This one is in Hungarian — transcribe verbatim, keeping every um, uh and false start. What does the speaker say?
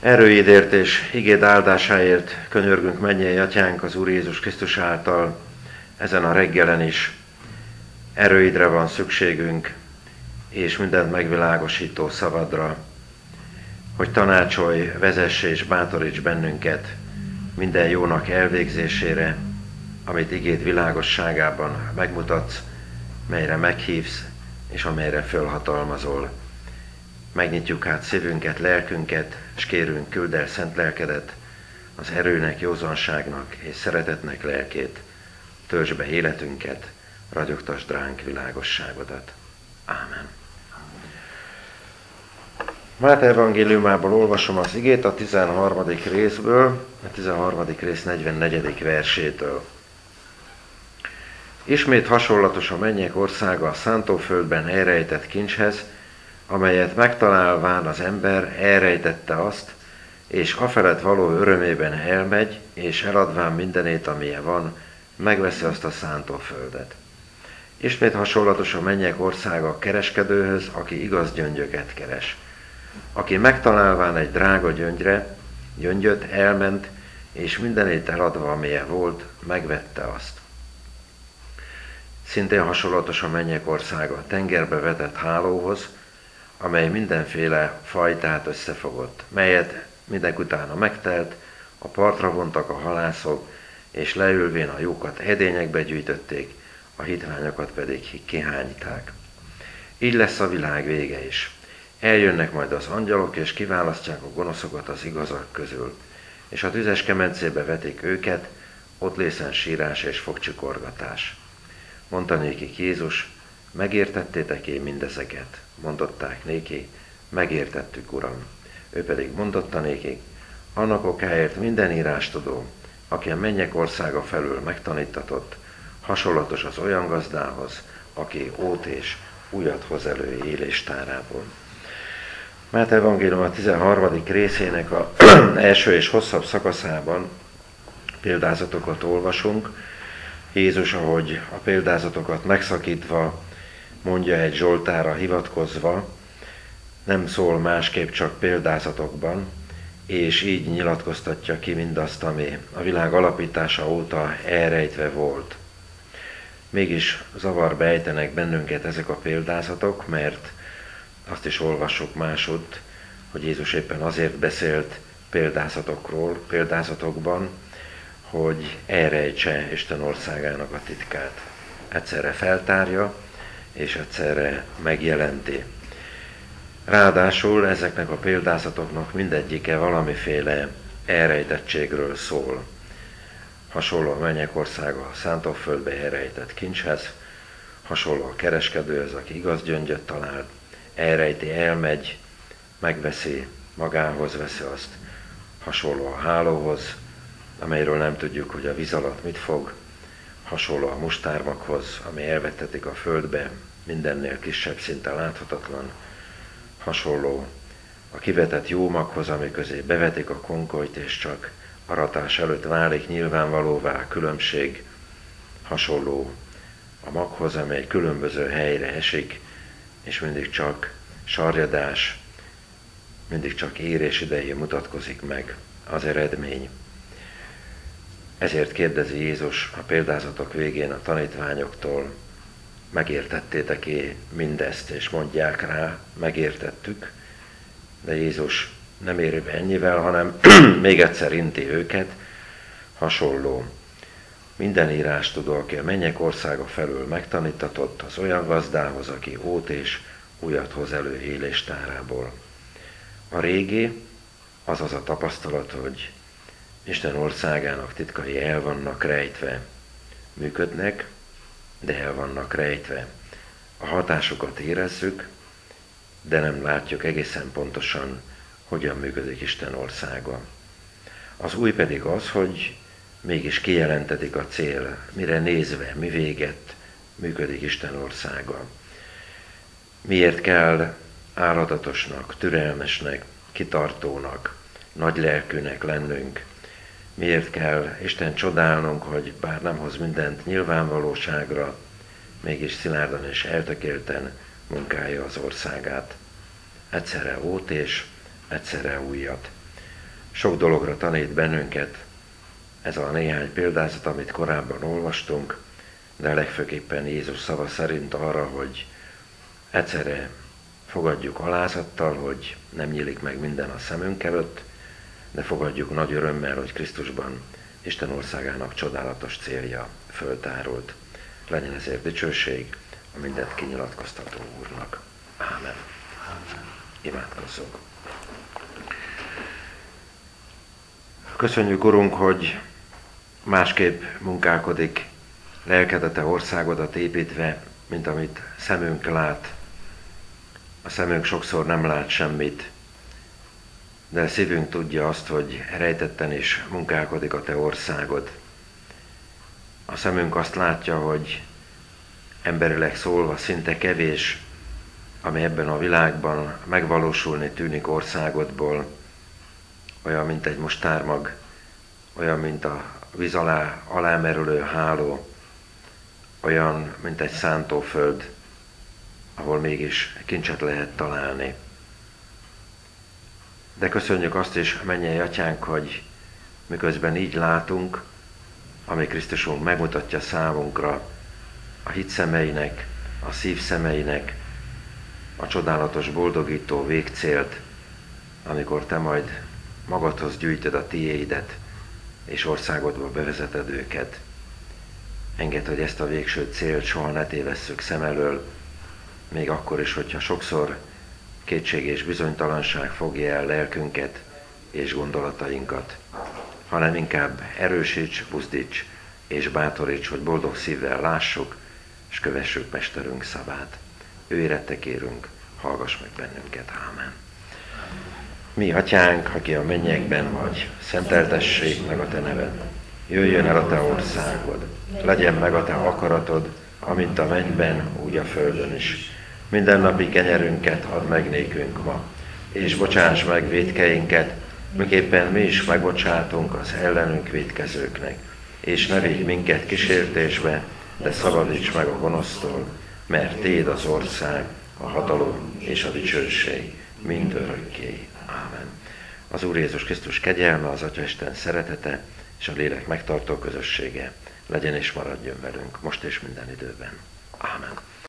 Erőidért és igéd áldásáért könyörgünk, mennyei Atyánk, az Úr Jézus Krisztus által ezen a reggelen is. Erőidre van szükségünk, és mindent megvilágosító szavadra, hogy tanácsolj, vezess és bátoríts bennünket minden jónak elvégzésére, amit igéd világosságában megmutatsz, melyre meghívsz, és amelyre fölhatalmazol. Megnyitjuk át szívünket, lelkünket, és kérünk, küld el szent lelkedet, az erőnek, józanságnak és szeretetnek lelkét, töltsd be életünket, ragyogtasd ránk világosságodat. Ámen. Máté evangéliumából olvasom az igét a tizenharmadik részből, a tizenharmadik rész negyvennegyedik versétől. Ismét hasonlatos a mennyek országa a szántóföldben elrejtett kincshez, amelyet megtalálván az ember elrejtette azt, és afelett való örömében elmegy, és eladván mindenét, amilyen van, megveszi azt a szántóföldet. Ismét hasonlatos a mennyek országa a kereskedőhöz, aki igaz gyöngyöket keres. Aki megtalálván egy drága gyöngyre, gyöngyöt, elment, és mindenét eladva, amilyen volt, megvette azt. Szintén hasonlatos a mennyek országa a tengerbe vetett hálóhoz, amely mindenféle fajtát összefogott, melyet mindenkutána megtelt, a partra vontak a halászok, és leülvén a jókat edényekbe gyűjtötték, a hitványokat pedig kihányták. Így lesz a világ vége is. Eljönnek majd az angyalok, és kiválasztják a gonoszokat az igazak közül, és a tüzes kemencébe vetik őket, ott lészen sírás és fogcsikorgatás. Mondta nékik Jézus, megértettétek én mindezeket? Mondották néki, megértettük, Uram. Ő pedig mondotta nékik, annak okáért minden írástudó, aki a mennyek országa felől megtanítatott, hasonlatos az olyan gazdához, aki ót és újat hoz elő éléstárából. Máté evangélium a tizenharmadik részének az első és hosszabb szakaszában példázatokat olvasunk. Jézus, ahogy a példázatokat megszakítva, mondja egy Zsoltára hivatkozva, nem szól másképp, csak példázatokban, és így nyilatkoztatja ki mindazt, ami a világ alapítása óta elrejtve volt. Mégis zavarba ejtenek bennünket ezek a példázatok, mert azt is olvassuk másutt, hogy Jézus éppen azért beszélt példázatokról, példázatokban, hogy elrejtse Isten országának a titkát. Egyszerre feltárja, és egyszerre megjelenti. Ráadásul ezeknek a példázatoknak mindegyike valamiféle elrejtettségről szól. Hasonló a mennyek országa a szántóföldbe elrejtett kincshez, hasonló a kereskedőhöz, aki igaz gyöngyöt talál, elrejti, elmegy, megveszi, magához veszi azt, hasonló a hálóhoz, amelyről nem tudjuk, hogy a víz alatt mit fog, hasonló a mustármaghoz, ami elvettetik a földbe, mindennél kisebb, szinte láthatatlan, hasonló a kivetett jó maghoz, ami közé bevetik a konkolyt, és csak aratás előtt válik nyilvánvalóvá a különbség, hasonló a maghoz, amely különböző helyre esik, és mindig csak sarjadás, mindig csak érés idején mutatkozik meg az eredmény. Ezért kérdezi Jézus a példázatok végén a tanítványoktól, megértettétek-e mindezt, és mondják rá, megértettük, de Jézus nem éri be ennyivel, hanem még egyszer inti őket, hasonló. Minden írástudó, aki a mennyek országa felől megtanítatott, az olyan gazdához, aki ót és újat hoz elő éléstárából. A régi, az az a tapasztalat, hogy Isten országának titkai el vannak rejtve, működnek, de el vannak rejtve. A hatásukat érezzük, de nem látjuk egészen pontosan, hogyan működik Isten országa. Az új pedig az, hogy mégis kijelentetik a cél, mire nézve, mi véget működik Isten országa. Miért kell áradatosnak, türelmesnek, kitartónak, nagylelkűnek lennünk? Miért kell Isten csodálnunk, hogy bár nem hoz mindent nyilvánvalóságra, mégis szilárdan és eltökélten munkálja az országát. Egyszerre ót és egyszerre újat. Sok dologra tanít bennünket ez a néhány példázat, amit korábban olvastunk, de legfőképpen Jézus szava szerint arra, hogy egyszerre fogadjuk alázattal, hogy nem nyílik meg minden a szemünk előtt, de fogadjuk nagy örömmel, hogy Krisztusban Isten országának csodálatos célja föltárult. Legyen ezért dicsőség a mindent kinyilatkoztató Úrnak. Ámen. Imádkozzunk. Köszönjük, Urunk, hogy másképp munkálkodik lelked a te országodat építve, mint amit szemünk lát. A szemünk sokszor nem lát semmit, de a szívünk tudja azt, hogy rejtetten is munkálkodik a te országod. A szemünk azt látja, hogy emberileg szólva szinte kevés, ami ebben a világban megvalósulni tűnik országodból, olyan, mint egy mustármag, olyan, mint a víz alá, alámerülő háló, olyan, mint egy szántóföld, ahol mégis kincset lehet találni. De köszönjük azt is, mennyei Atyánk, hogy miközben így látunk, ami Krisztusunk megmutatja számunkra a hit szemeinek, a szív szemeinek a csodálatos boldogító végcélt, amikor te majd magadhoz gyűjtöd a tiéidet, és országodba bevezeted őket. Engedd, hogy ezt a végső célt soha ne tévesszük szem elől, még akkor is, hogyha sokszor kétség és bizonytalanság fogja el lelkünket és gondolatainkat, hanem inkább erősíts, buzdíts és bátoríts, hogy boldog szívvel lássuk, és kövessük Mesterünk szavát. Ő érette kérünk, hallgass meg bennünket. Ámen. Mi, Atyánk, aki a mennyekben vagy, szenteltessék meg a te neved. Jöjjön el a te országod, legyen meg a te akaratod, amint a mennyben, úgy a földön is. Mindennapi kenyerünket add meg nékünk ma, és bocsáss meg vétkeinket, miképpen mi is megbocsátunk az ellenünk vétkezőknek. És ne vigy minket kísértésbe, de szabadíts meg a gonosztól, mert Téd az ország, a hatalom és a dicsőség mind örökké. Ámen. Az Úr Jézus Krisztus kegyelme, az Atya Isten szeretete és a lélek megtartó közössége legyen és maradjon velünk most és minden időben. Ámen.